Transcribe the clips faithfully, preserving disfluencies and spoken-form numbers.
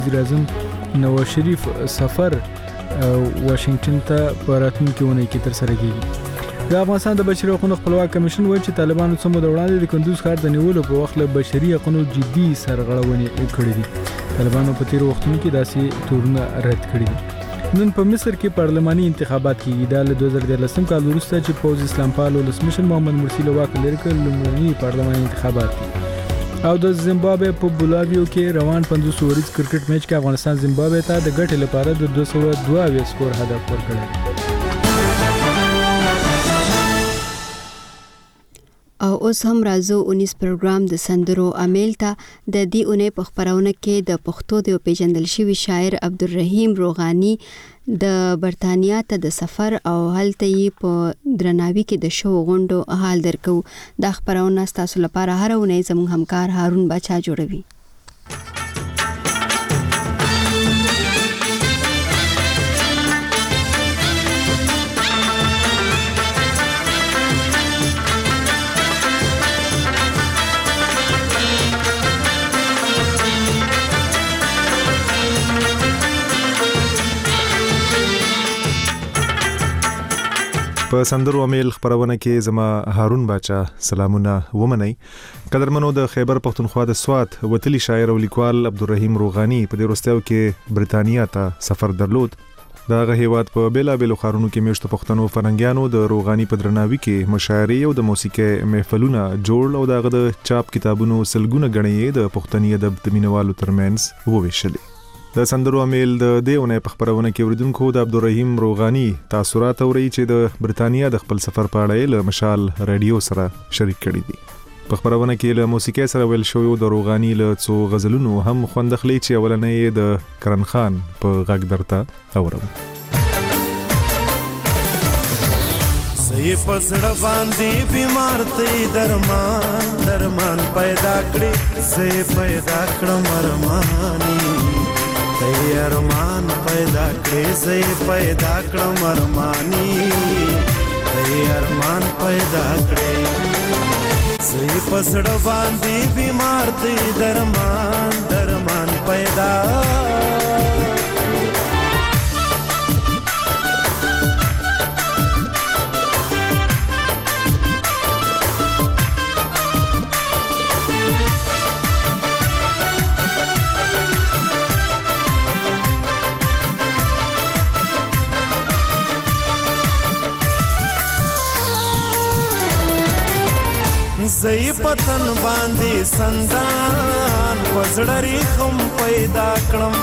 وزیر اعظم نواز شریف سفر واشنگټن ته په راتلونکي اونۍ کې تر سره کیږي. د افغانستان د بشري حقوقو خپلواک کمیشن وایي چې طالبانو څو مده وړاندې د کندوز ښار د نیولو په وخت له بشري حقوقو جدي سرغړونې کړې دي. طالبانو په تیر وختونو کې داسې تورونه رد کړي دي. نن په مصر کې پارلماني انتخابات کیږي. دا له دوه زره دیارلسم کال وروسته چې پوز اسلام پال ولسمشر محمد مرسی له واک لري کړل لومړني پارلماني انتخابات دي. او د زیمبابوې په بولاویو کې روان پنځوس اوریز کرکټ میچ کې افغانستان زیمبابوې ته د ګټې لپاره د دوه سوه دوه اویا سکور هدف ورکړی. او اوس هم راځو اونیس پروګرام د سندرو امیل ته. د دې اونۍ په خپرونه کې د پښتو د پیژندل شوي شاعر عبدالرحیم روغاني د برتانیا ته د سفر او هلته یې په درناوي کې د شو غونډو حال درکو. دا خپرونه ستاسو لپاره هر اونۍ زموږ همکار هارون بچا جوړوي. په سندرو امیل خبرونه کې زما هارون باچا سلامونه ومنئ. قدرمنو د خیبر پختونخوا د سوات وتلی شاعر او لیکوال عبدالرحیم روغاني په دې وروستیو کې برتانیا ته سفر درلود. دا غه هیواد په بیلا بیلو خارونو کې میشته پښتنو فرنګیانو د روغاني په درناوي کې مشاعرې او د موسیقي محفلونه جوړ او دغه د چاپ کتابونو سلګونه غړي د پښتني ادب د مینوالو ترمنځ وویشل. د سندرو امیل د دیونه په خبرونه کې وردونکو د عبدالرحیم روغاني تاثرات اوري چې د برتانیا د خپل سفر په اړه له مشال رادیو سره شریک کړي دي. په خبرونه کې له موسیقي سره ویل شوی د روغاني له څو غزلونو هم خوند اخلي چې اولنې د کرن خان په غږ درته اورم. زه پسړه باندې بیمار ته درمان درمان پیدا کړې زه پیدا کړم ارمانی ته ارمان پیدا کړې زه پیدا کړم ارمانی ته ارمان پیدا کړې زه پسړه باندې بیمار ته درمان درمان پیدا زئی پتن باندې سندان وزړری خم پیدا کړم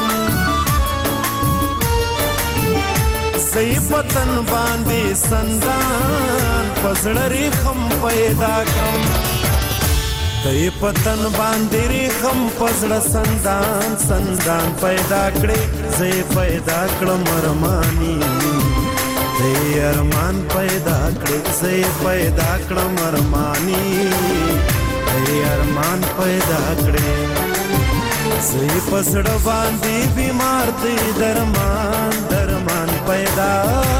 زئی پتن باندې سندان وزړری خم پیدا کړم زئی پتن باندې خم پزړه سندان سندان پیدا کړې زئی پیدا کړم ارمانی زه ارمان پیدا کړې زه پیدا کړم ارمانی زه ارمان پیدا کړې زه پسړه باندې بیمار ته درمان درمان پیدا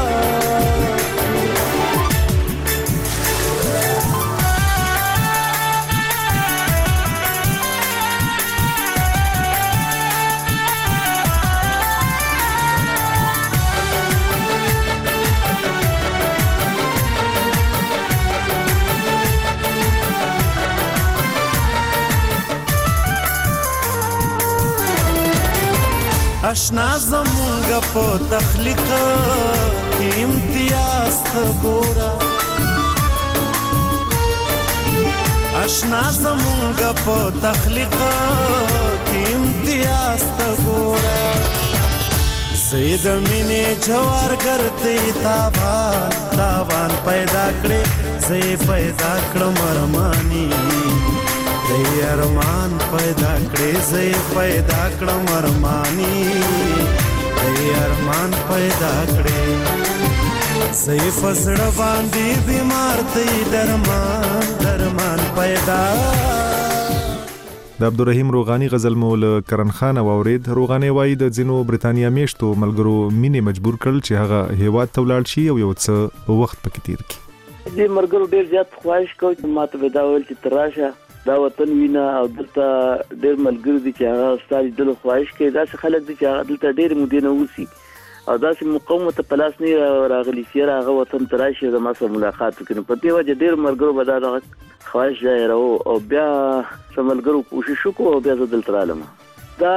اشنا زمونږ په تخلیق کې امتیاز ته ګوره اشنا زمونږ په تخلیق کې امتیاز ته ګوره زه د مینې جوار ګرځې تاوان تاوان پیدا کړې زه پیدا کړم ارمانی زه ارمان پیدا کړې زه پیدا کړم ارمانی زه ارمان پیدا کړې زه فسړه باندې بیمار ته درمان درمان پیدا. د عبدالرحیم روغاني غزل مول کرن خان واورید. روغاني وایي د ځینو برتانیا میشتو ملګرو مینې مجبور کړل چې هغه هیواد ته ولاړ شي او یو څه وخت پکې تیر کړي. دې مرګرو ډیر زیات خواهش کوي چې ماته ودا ویل چې تراشه دا وطن وینا او دلته ډېر ملګری دي چې هغه ستاسو د خواهش کې داسې خلک دي چې هغه دلته ډېر مودې نه اوسي او داسې مقاومت په لاس نه راغلي چې هغه وطن ته راشي د ما سره ملاقات وکړي. په دې وجه ډېر ملګرو به دا خواهش ظاهروه او بیا څه ملګرو کوشش وکړو او بیا زه دلته رالم. دا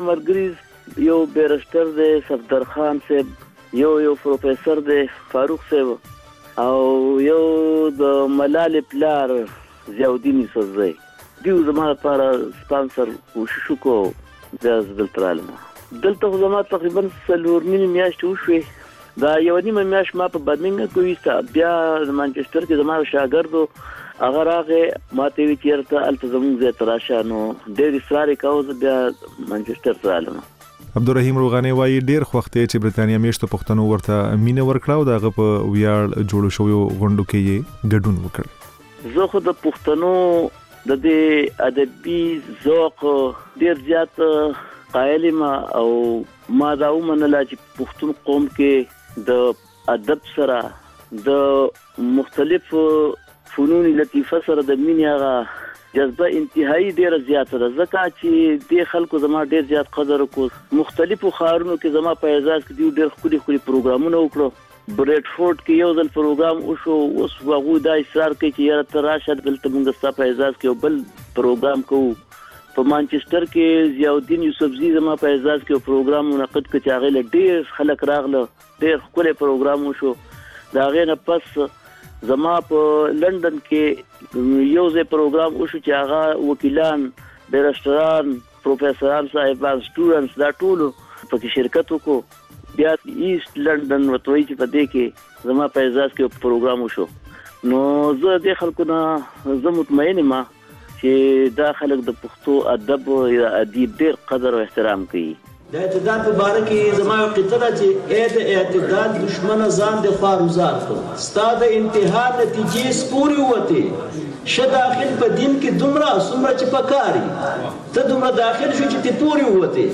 ملګري یو بیرسټر دی صفدر خان صاحب، یو یو پروفیسور دی فاروق صاحب او یو د ملالې پلار ضیاءالدین یوسفزی. دیو زما لپاره سپانسر کوشش وکړو بیا زه دلته رالم. دلته خو زما تقریبا څلور نیمې میاشتې وشوې. دا یوه نیمه میاشت ما په برمنګم کې ویسته، بیا د مانچسټر کې زما شاګردو هغه راغې ما ته ویل چې یاره هلته زموږ ځای ته راشه، نو ډېر اصرار یې کاوه، زه بیا مانچسټر ته رالم. عبدالرحیم روغاني وایي ډېر خوښ دی چې برتانیا میشتو پښتنو ورته مینه ورکړه او د هغه په ویاړ جوړو شویو غونډو کې یې ګډون وکړ. زه خو د پښتنو د دې ادبي ذوق ډېر زیات قایل یم او ما دا ومنله چې پښتون قوم کې د ادب سره د مختلفو فنون لطیفه سره د مینې هغه جذبه انتهایی ډیره زیاته ده، ځکه چې د خلکو زما ډیر زیات قدر وکړ. مختلفو ښارونو کې زما په اعزاز کې دوی ډیر ښکلي ښکلي پروګرامونه وکړو. بریډفورډ کې یو ځل پروګرام وشو، اوس هغوی دا اصرار کوي چې یاره ته راشه دلته موږ ستا په اعزاز کې یو بل پروګرام کوو. په مانچسټر کې ضیاءالدین یوسفزي زما په اعزاز کې یو پروګرام منعقد کړ چې هغې له ډېر خلک راغله، ډېر ښکلی پروګرام وشو. د هغې نه پس زما په لندن کې یو ځای پروګرام وشو چې هغه وکیلان، بیرسټران، پروفیسران صاحبان، سټوډنټس دا ټولو پکې شرکت وکړو. بیا ایست لندن ورته وایي چې په دې کې زما په اعزاز کې یو پروګرام وشو. نو زه دې خلکو نه زه مطمئن یم چې دا خلک د پښتو ادب او ادیب ډېر قدر او احترام کوي. د اعتدال په باره کې زما یو قطعه ده چې ای د اعتدال دشمنه ځان د خوار وزار کړ، ستا د انتها نتیجې سپورې ووتې، شه داخل په دین کې دومره څومره چې پکاري، ته دومره داخل شو چې ته پورې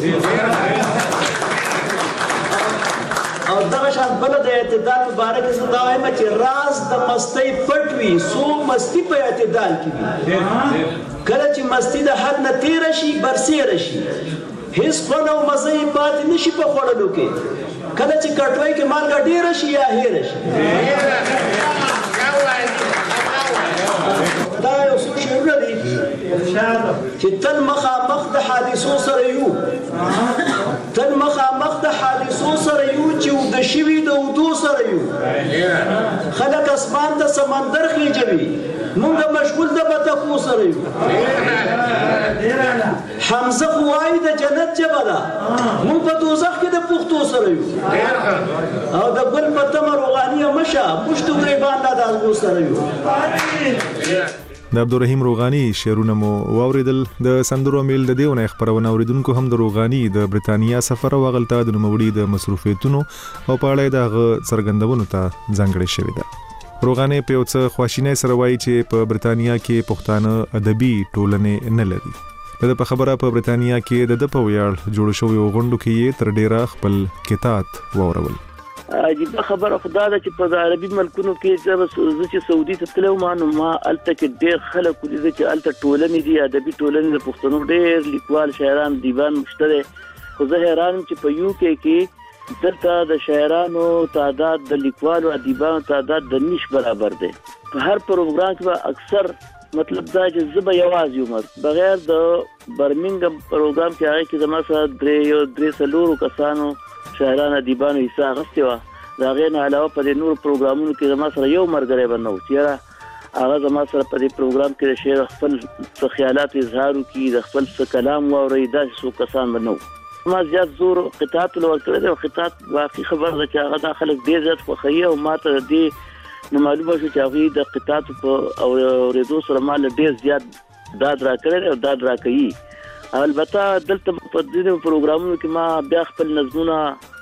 ووتې. او دغه شان بله د اعتدال په باره کې زه دا وایم چې راز د مستۍ پټ وي، څو مستی په اعتدال کې وي. کله چې مستی د حد نه تېره شي برسېره شي، هیڅ خوند او مزه یې پاتې نه شي په خوړلو کې. کله چې کټوۍ کې مالګه ډېره شي یا هېره شي. دا یو څو شعرونه دي چې تل مخامخ د حادثو سره یو، تل مخامخ د حادثو سره یو چې د شوي د اودو سره یو. خلک اسمان ته سمندر خېجوي، مونږ مشغول د بطخو سره یو. حمزه خو وایي د جنت ژبه ده، مونږ په دوزخ کې د پښتو سره یو. او د ګل په تمه روغانیه مشه، موږ د ګریبان د هغو سره یو. د عبدالرحیم روغاني شعرونه مو واوریدل. د سندرو میل د دیونه خبرونه اوریدونکو هم د روغاني د برتانیا سفر او غلطه د نوموړي د مصروفیتونو او په اړه د څرګندونو ته ځانګړې شوې ده. روغاني په یو څه خواشینۍ سره وایي چې په برتانیا کې پښتانه ادبي ټولنې نه لري. د په خبره په برتانیا کې د د په ویاړ جوړ شوی غونډو کې یې تر ډیره خپل کتاب واورول. عجیبه خبره خدا ده چې په عربي ملکونو کې زه چې سعودي ته تللی وم نو ما هلته کې ډېر خلک ولیدل چې هلته ټولنې دي، ادبي ټولنې د پښتنو ډېر لیکوال شاعران دیوان شته دی. خو زه حیران یم چې په یو کې کې دلته د شاعرانو تعداد، د لیکوالو ادیبانو تعداد د نیش برابر دی. په هر پروګرام کې به اکثر مطلب دا چې زه به یوازې یم، بغیر د برمنګم پروګرام کې هغې کې زما سره درې یو درې څلورو کسانو شاعران ادیبانو حصه اخیستې وه. د هغې نه علاوه په دې نورو پروګرامونو کې زما سره یو ملګری به نه و چې یاره هغه زما سره په دې پروګرام کې د شعر خپل څه خیالات اظهار وکړي، د خپل څه کلام واورئ، داسې څوک کسان به نه و. ما زیات زور قطعاتو له ورکړی دی او قطعات واقعي خبره ده چې هغه دا خلک ډېر زیات خوښوي او ما ته د دې نه معلومه شو چې هغوی د قطعاتو په اورېدو سره ما له ډېر زیات داد راکړی دی او داد راکوي. البته دلته په دې پروګرامونو کې ما بیا خپل نظمونه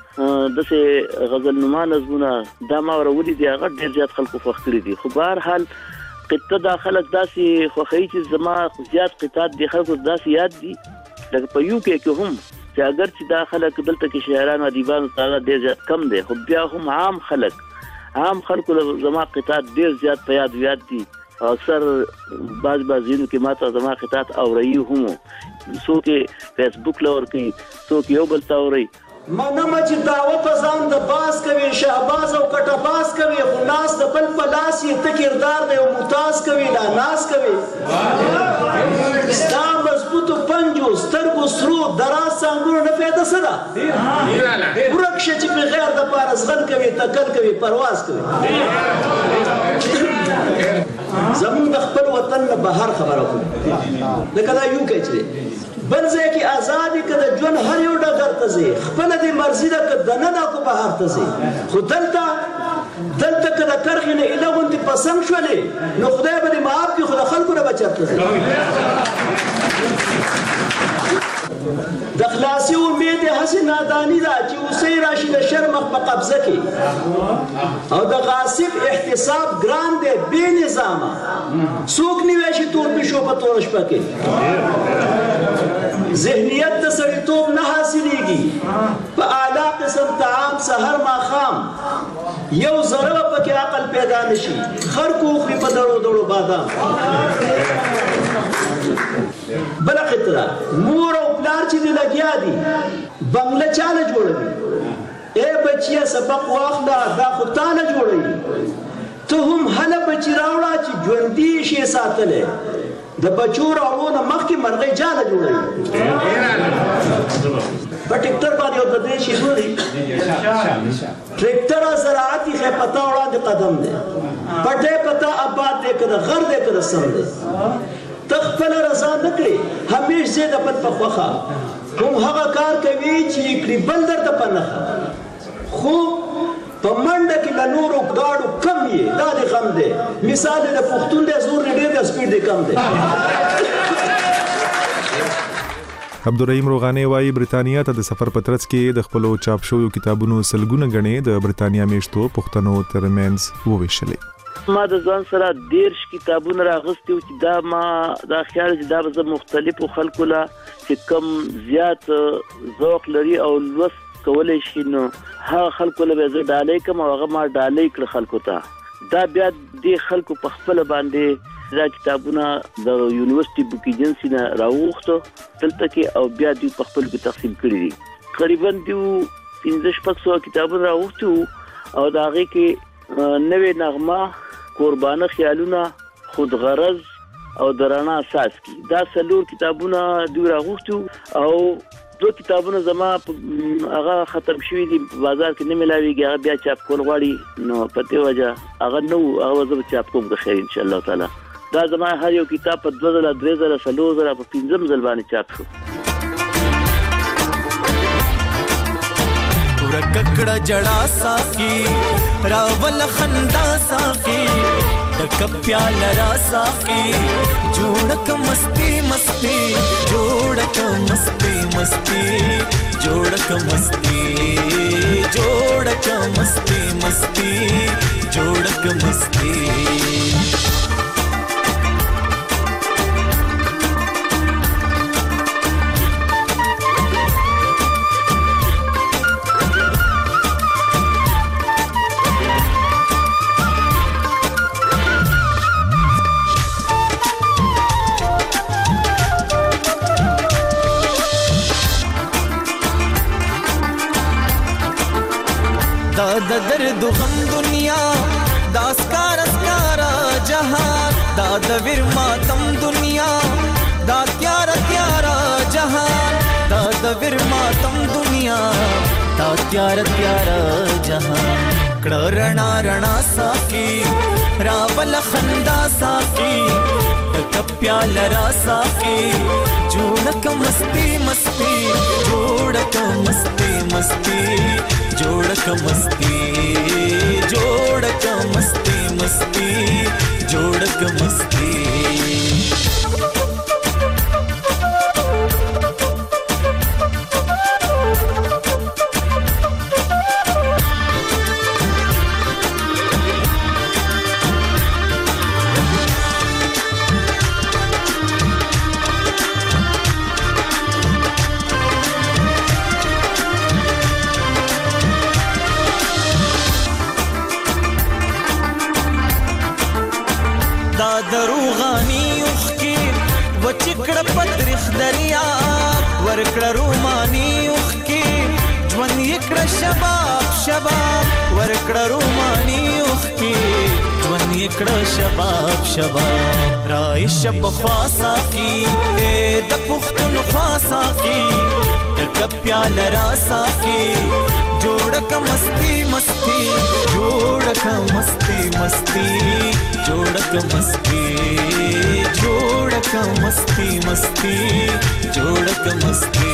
داسې غزلنما نظمونه دا ما ورولي دي، هغه ډېر زیات خلکو خوښ کړي دي. خو به هر حال قطعه دا خلک داسې خوښوي چې زما زیات قطعات دي خلکو داسې یاد دي لکه په یو کې کې هم چې اگر چې دا خلک دلته کې شاعرانو ادیبانو ته ډېر زیات کم دی، خو بیا هم عام خلک عام خلکو زما قطعات ډېر زیات په یاد یاد دي. اکثر باز بازینو کې ماته زما خطات اوري هم څوک فیسبوک لور کوي څوک یو بل تاوري منم چې دعوت ځان د باز کوي شهباز او کټه باز کوي خو ناس د بل په لاس یې ته کردار دی او ممتاز کوي لا ناز کوي ستا مضبوطو پنجو سترګو سرو دراز څانګونو نه فایده څه ده ورک شه چې په غیر د پاره زغل کوي تکل کوي پرواز کوي زمون د خپل وطن نه بهر خبره کوي لکه دا یو کې چې بل ځای کې ازادي کده جون هر یو ډګر ته ځي خپل دې مرزي ده کده نه دا کو بهر ته ځي خو دلته دلته کده کرخې نه الهون دې پسند شولې نو خدای به دې معاف کړي خو د خلکو نه بچته ځي د خلاصي امید هسې نادانی ده چې اوسې راشي د شر مخ په قبضه کې او د غاصب احتساب ګران دی بې نظامه څوک نیوی شي تور پیشو په توره شپه کې ذهنیت د سړیتوب نه حاصلېږي په اعلی قسم طعام سحر ماښام یو ذره پکې عقل پیدا نشي خر کو خوري په دړو دړو بادام بل خطره مور او پلار چې دی لګیا دي بنگله چاله جوړوي اے بچیا سبق واخله دا خو تا نه جوړوي ته هم هله بچی راوړه چې ژوندي شي ساتلی د بچو راوړو نه مخکې مرغۍ جاله جوړوي په ټیکټر باندې یو د دې شي جوړي ټریکټر زراعتي خې پتا وړاندې قدم دی پټې پتا آباد دی که د غر دی که د سم دی تخپل رضا نکړي همیش زه د پد په خوخه کوم هغه کار کوي چې کړي بل درته پنهخه خو په منډه کې له نورو ګاډو کم یې دا دې غم دی مثال د پښتون د زور نه ډېر د سپیډ دی کم دی عبدالرحیم روغانی وايي برتانیا ته د سفر پترڅ کې د خپل چاپ شویو کتابونو سلګونه غنې د برتانیا میشتو پښتنو ترمنځ وویشلې ما د ځان سره دیرش کتابونه راغستي او چې دا ما دا خیال چې دا به مختلفو خلکو لا چې کم زیات ذوق لري او لوست کولای شي نو هغه خلکو له زه ډالۍ کوم او هغه ما ډالۍ کړ خلکو ته دا بیا د خلکو په خپل باندې دا کتابونه د یونیورسيټي بوک ایجنسی نه راوخته دلته کې او بیا دوی په خپل کې تقسیم کړی دي تقریبا دوی پنځه شپږ سوه کتابونه راوخته او دا هغه کې نوې نغمه قربانه خیالونه خود غرض او درانه اساس کی دا څلور کتابونه دوی راغوښتو او دو کتابونه زما هغه ختم شوی دي بازار کې نه ملاويږي هغه بیا چاپ کول غواړي نو پته وجه هغه نو هغه زه چاپ کوم که خیر ان شاء الله تعالی دا زما هر یو کتاب په دوه زره درې زره څلور زره په پنځم ځل باندې چاپ شو ککړه جڑا صافي راول خندا صافي د کپیال را صافي جوړک مستی مستی جوړک مستی مستی جوړک مستی جوړک مستی مستی جوړک مستی د درد غم دنیا دا اسکار اسکارا جهان دا د ویر ماتم دنیا دا تیارا تیارا جهان دا د ویر ماتم دنیا دا تیارا تیارا جهان کړه رڼا رڼا صافي راول خندا صافي کپیال را صافي جوړک مستی مستی جوړک مستی مستی جوړک مستی جوړک مستی مستی جوړک مستی د وچکړه پترخ دریا ورکړه رومانی اوخکی ژوند یکړه شباب شباب ورکړه رومانی اوخکی ژوند یکړه شباب شباب رایش په خاصه کی د پختون خاصه کی د پیال راسا کی جوړک مستی مستی جوړک مستی مستی جوړک مستی جوړک مستی مستی جوړک مستی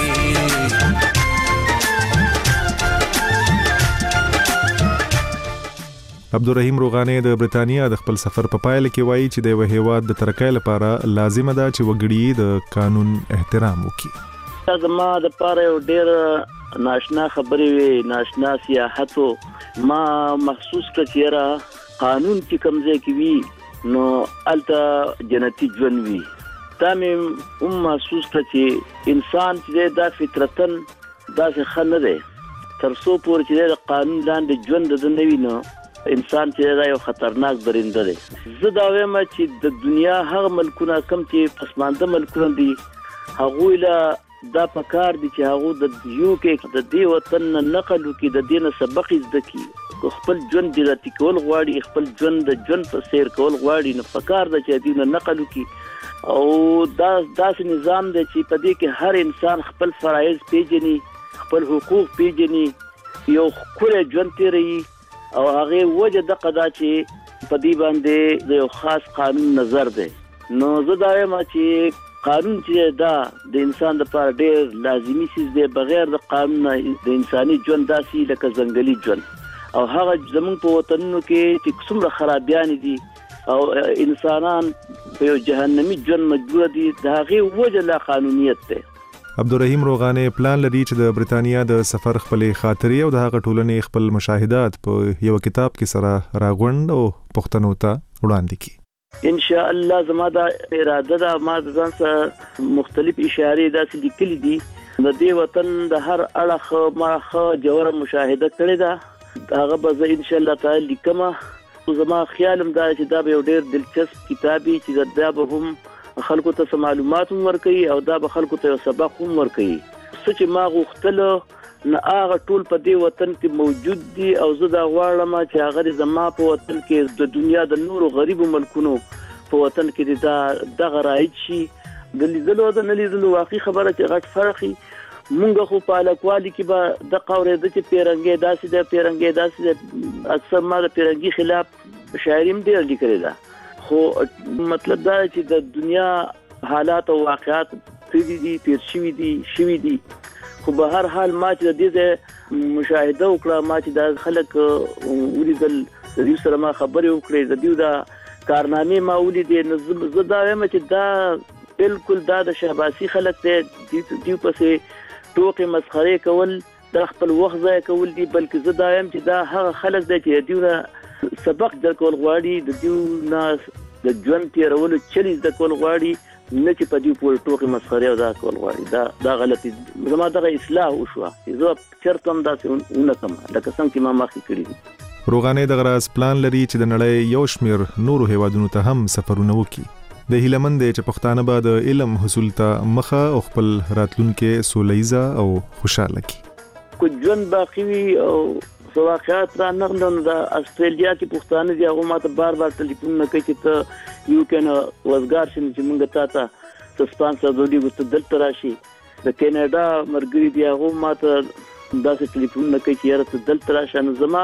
عبدالرحیم روغانی د برتانیا د خپل سفر په پایله کې وایي چې د یو هیواد د ترقۍ لپاره لازمه ده چې وګړي د قانون احترام وکړي. زما د پاره یو ډیر ناشنا خبرې وي، ناشنا سیاحتو ما محسوس کړ چې را قانون چې کمزې کې وي نو الته جنتی ژوند وي. دا مې هم محسوس کړ چې انسان چې دا فطرتن داسې ښه نه دی تر څو پورې چې د قانون لاندې ژوند د نه وي نو انسان چې دا یو خطرناک درنده دی. زه دا وایم چې د دنیا هغه ملکونه کم چې پسمانده ملکونه دي هغوی لا دا پکار دي چې هغه د یو کې د دې وطن نقل وکړي، د دې نه سبق زده کړي، خپل ژوند د راتي کول غواړي، خپل ژوند د ژوند په سیر کول غواړي، نو پکار د چې دې نه نقل وکړي او دا داسې نظام دی چې په دې کې هر انسان خپل فرایض پیژني، خپل حقوق پیژني، یو خپل ژوند تیري او هغه وجه د قضا چې په دې باندې د یو خاص قانون نظر دی. نو زه دا وایم چې قانون چې دا د انسان لپاره ډېر لازمي شی دی، بغیر د قانون د انساني ژوند داسي لکه ځنګلي ژوند او هغه زموږ په وطنونو کې چې څومره خرابيان دي او انسانان په یو جهنمی ژوند مجبور دي، د هغه وجه لا قانونیت دی. عبدالرحیم روغانی پلان لري چې د برتانیا د سفر خپلې خاطرې او د هغه ټولنې خپل مشاهدات په یو کتاب کې سره راغونډ او پښتنو ته وړاندې کړي. ان شاء الله زما دا اراده ده، ما ځان سره مختلف اشارې داسې لیکلي دي د دې وطن د هر اړخ ما خو جوړه مشاهده کړې ده، هغه به زه ان شاء الله تعالی لیکم. زما خیالم دا چې دا به یو ډېر دلچسپ کتابي چې دا به هم خلکو ته معلومات ورکړي او دا به خلکو ته سبق هم ورکړي. څه چې ما غوښتل نه هغه ټول په دې وطن کې موجود دي او زه دا غواړم چې هغه زما په وطن کې د دنیا د نورو غریبو ملکونو په وطن کې دا دغه رایج شي. د لیدلو د نه لیدلو واقعي خبره چې غټ فرقي مونږ خو په الکوالي کې به د قورې د چې پیرنګي داسې د پیرنګي داسې د اکثر ما د پیرنګي خلاف شاعریم ډیر لیکل ده، خو مطلب دا چې د دنیا حالات او واقعات تیری دي تیر شوي دي شوي دي خو به هر حال ما چې د دې مشاهده وکړه، ما چې د خلک ولیدل، د دې سره ما خبرې وکړې، د دې دا کارنامې ما ولیدې، نو زه دا وایم چې دا بالکل دا د شهباسي خلک دی، دوی پسې ټوکې مسخرې کول د خپل وخت ضایع کول دي، بلکې زه دا وایم چې دا هغه خلک دی چې دوی سبق در کول غواړي، د دې نه د ژوند تیرولو چلی زده کول غواړي، نه چې په دې پورې ټوکې مسخرې او دا کول غواړي. دا دا غلطي زما دغه اصلاح وشوه چې زه چېرته هم داسې ونه کړم لکه څنګه چې ما مخکې کړي دي. روغانی دغه راز پلان لري چې د نړۍ یو شمېر نورو هیوادونو ته هم سفرونه وکړي. د هیلمند چې پښتانه به د علم حصول ته مخه او خپل راتلونکي سولیزه او خوشاله کړي. کو ژوند باقی وي او واقعات را نغلن د استرالیا کې پښتانه دی هغه ماته بار بار ټلیفون نه کوي چې ته یو کنه وزګار شې چې مونږ ته تا سپانسر دوی وته دلته راشي. د کینیډا مرګري دی هغه ماته داسې ټلیفون نه کوي چې یاره ته دلته راشه. نو زما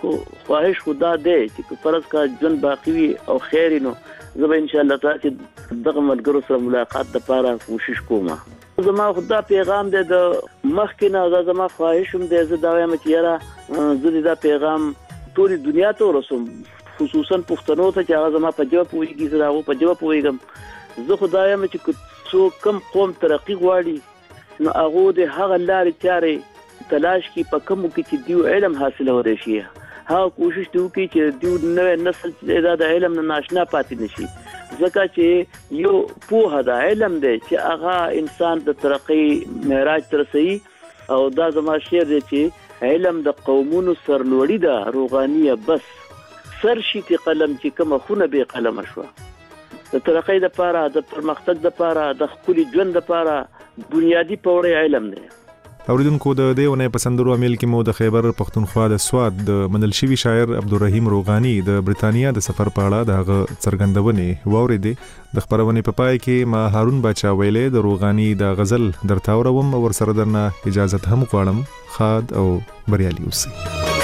خواهش خدا دی چې فرض کا ژوند باقی وي او خیر نو زه به ان شاء الله تعالی دغه ملګرو سره ملاقات لپاره کوشش کوم. زما خدا پیغام دی د مخکې نه زما خواهش هم دی، زه دا وایم چې یاره زه دا پیغام ټول دنیا ته ورسوم، خصوصا پښتنو ته چې هغه زما په جواب پوهیږي، زه هغه په جواب پوهیږم. زه خدای یم چې څوک کم قوم ترقی غواړي نو هغه د هغه لارې چارې تلاش کی په کوم کې چې دیو علم حاصل وري شي، هغه کوشش دی وکړي چې دیو نوې نسل چې د علم نه ناشنا پاتې نشي، ځکه چې یو په هدا علم دی چې هغه انسان د ترقی معراج تر رسي. او دا زما شعر دی چې علم د قومونو سرلوړی ده روغانیه بس سر شي ته قلم چې کوم خونه به قلم شو. د ترقۍ لپاره د پرمختګ لپاره د خپل ژوند لپاره بنیادی پوړی علم دی. اوریدونکو د دیونه پسندرو امیل کې مو د خیبر پختونخوا د سواد د منل شوی شاعر عبدالرحیم روغانی د برتانیا د سفر په اړه د څرګندونې واوریدې. د خبرونه په پای کې ما هارون بچا ویلې د روغانی د غزل درتاوروم او ورسره درنه اجازه هم غواړم. خاد او بریالي اوسئ.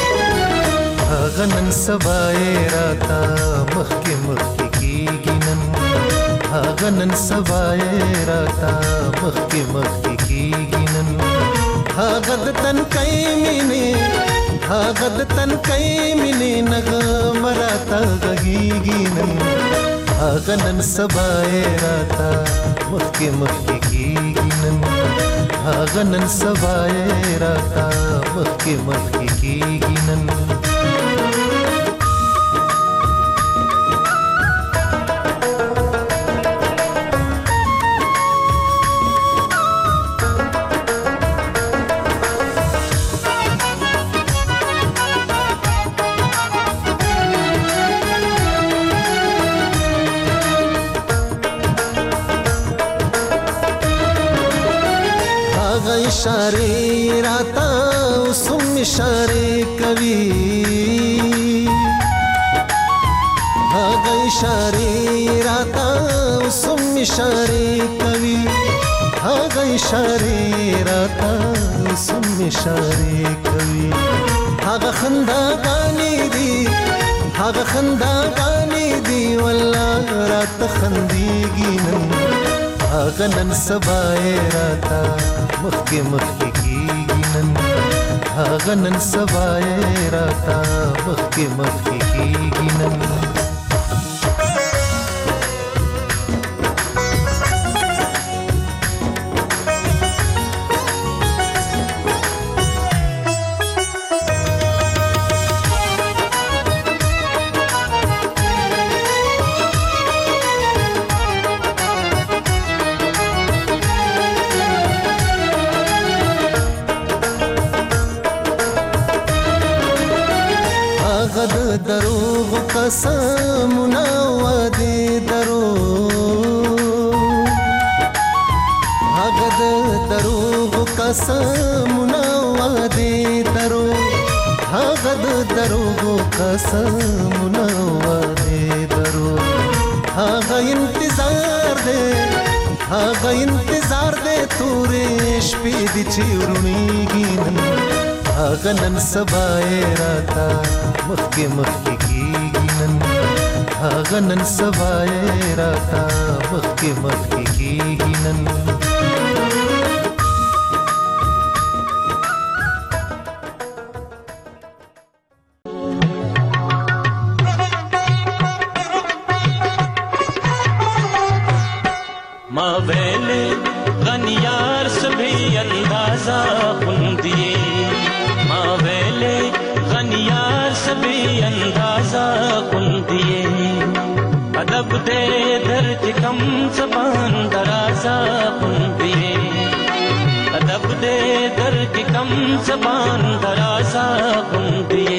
غنن سبای راتا مخک مخک کیږي نن غنن سبای راتا مخک مخک کیږي نن غد تن کای مینه غد تن کای مینه نغ مراتا غږیږي نن غنن سبای راتا مخک مخک کیږي نن غنن سبای راتا مخک مخک کیږي نن इशारे राता सुम इशारे कवि हाँ इशारे राता सुम इशारे कवि हाँ इशारे राता सुम इशारे कवि हाँ खंदा गानी दी हाँ खंदा गानी दी वल्ला रात खंदीगी नन सबाए राता मखके मखके कीगी नन गनन सबाए राता मखके मखके कीगी नन दरोग कसमना वादे दरोग हगद दरोग कसमना वादे दरोग हगद दरोग कसमना वादे दरोग हागा इंतजार दे हागा इंतजार दे तूरेश पे दिची उरुणीगी नन गनन सबाए राता मखके मखके कीगी नन गनन सबाए राता मखके मखके कीगी नन मावेले गनियार सभी अंदाजा खुंदिए मावेले गनियार सभी अंदाजा खुंदिए अदब दे दर्द कम जबान दराजा खुंदिए अदब दे दर्द कम जबान दराजा खुंदिए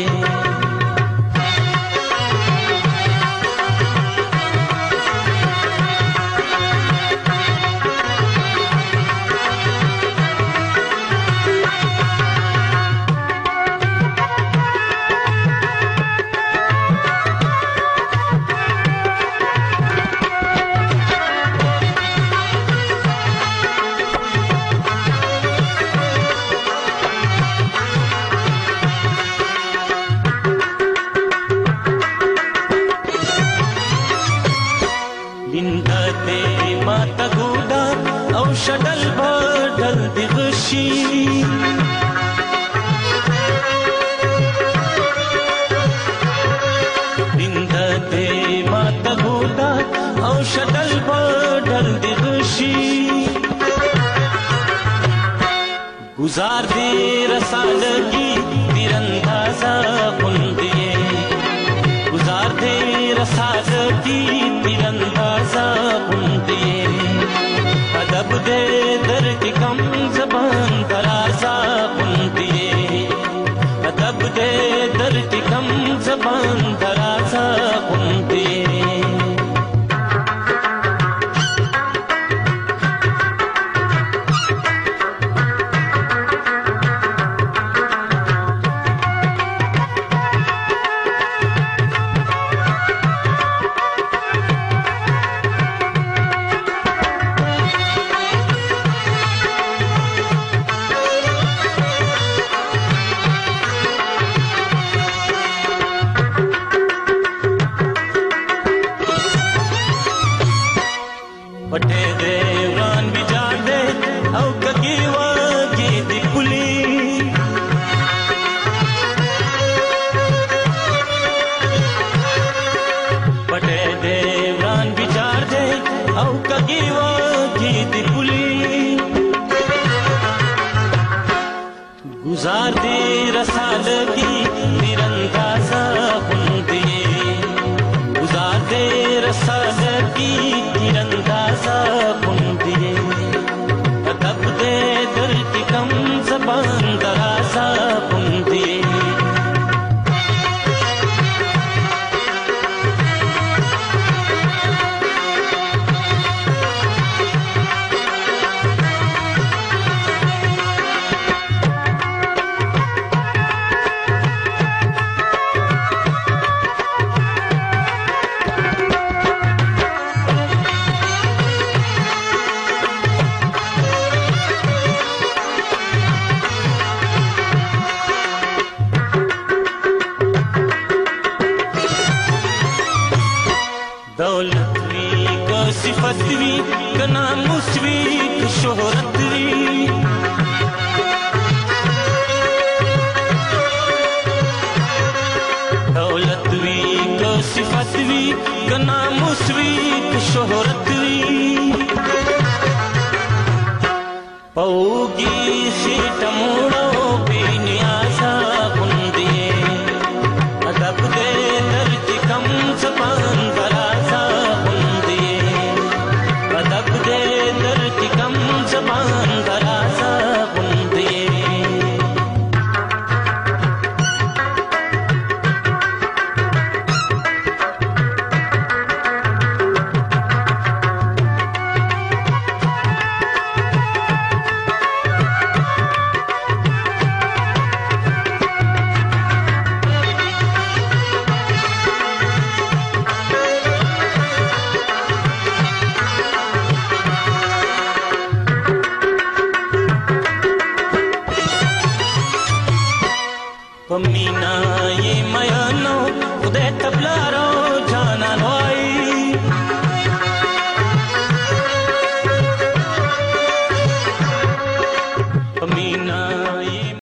शडल बडल दिगशी बिंद दे मात गोदा औ शडल बडल दिगशी गुजार दे रसालगी तिरंदाजा खुंदिए गुजार दे रसालगी तिरंदाजा खुंदिए अदब दे दर्द कम जबान दराजा खुंदिए अदब दे दर्द कम जबान दराजा खुंदिए دې رسالګي تیرندازا غوندې گزار دې رسالګي تیرندازا غوندې ادب دې در کې کم زبان درازا غوندې दौलत वी का सिफत वी का नामुस वी का शोहरत वी दौलत वी का सिफत वी का नामुस वी का शोहरत वी पौगी सीट मोड़ो बेनियासा बुंदिए अदब दे दर्द कम जबान पमीना ये मयानो उदय तबलारो